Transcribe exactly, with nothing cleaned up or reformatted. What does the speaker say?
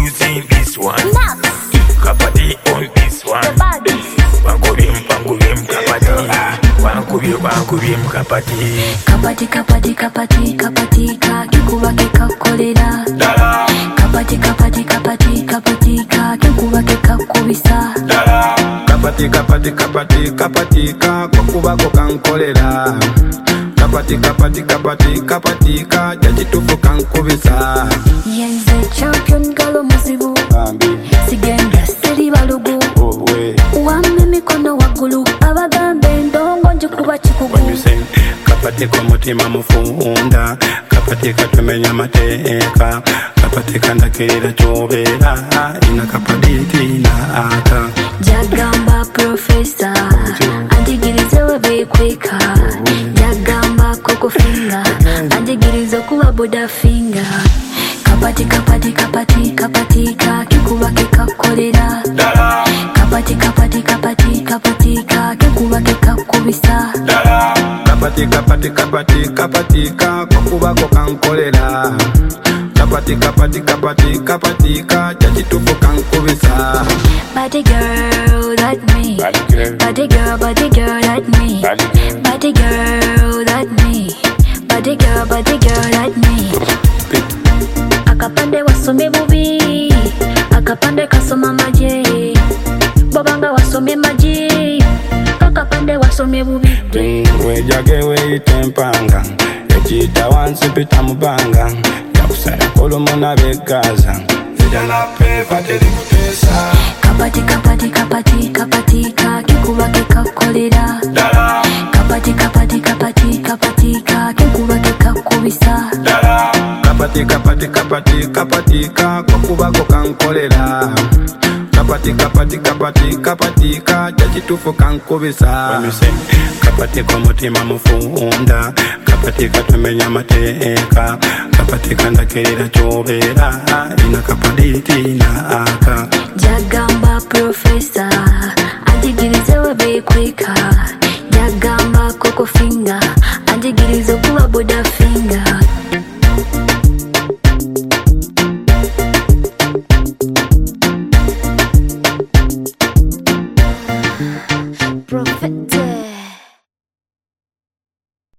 using this one. Nuts. Kapati on this one. The bodies. Wangubim, wangubim, kapati. Wangubim, wangubim, kapati. Kapati, kapati, kapati, kapati, ka kikuba kikakolera. Dala. Kapati, kapati, kapati, kapati, ka kikuba kikakubisa. Dala. Kapati, kapati, kapati, kapati, ka kukuba kukankolera. Kapati, kapati, kapati, kapati, ka jachitufu kankubisa. Yenze champion galo muzibu. Bambi. Sigenda seri balugu. Oh, we. Wame mikono wagulu. Abagambe ndongo njikuba chikugu. When you say kapati kwa mutima mufunda, kapati katumenya mateka, kapati kandakirira chobera, ina kapati na ata. Jagamba professor, anjigirize webe kweka. Jagamba koko finger, anjigirize kuwa boda finger. Kapati, kapati, kapati, kapati, ka kikuba kikakolera. Dala. Kapati, kapati, kapati, kapati, ka kikuba kikakubisa. Dala. Kapati, kapati, kapati, kapati, ka kukuba kukankolera. Kapati, kapati, kapati, kapati, ka jachitufu kankubisa. Body girl, that me. Body girl. Body girl, body girl, that me. Body girl. Body girl, that me. Body girl, body girl, that me. Akapande wasome bubi, akapande kasoma maje. Bobanga wasome maje, akapande wasome bubi. Wejage weitempanga, echita wansi pita mubanga. Yakusaya kolomona begaza, zidana pepa telikutesa. Kapati, kapati, kapati, kapati, ka kikuba kikakolera. Dala. Kapati, kapati, kapati, kapati, ka kikuba kikakubisa. Dala. Kapati, kapati, kapati, kapati, ka kukuba kukankolera. Kapati, kapati, kapati, kapati, ka jachitufu kankubisa. When you say kapati kwa mutima mufunda, kapati katumenya mateka, kapati kandakirira chobera, ina kapati na aka. Jagamba professor, anjigirize webe kweka.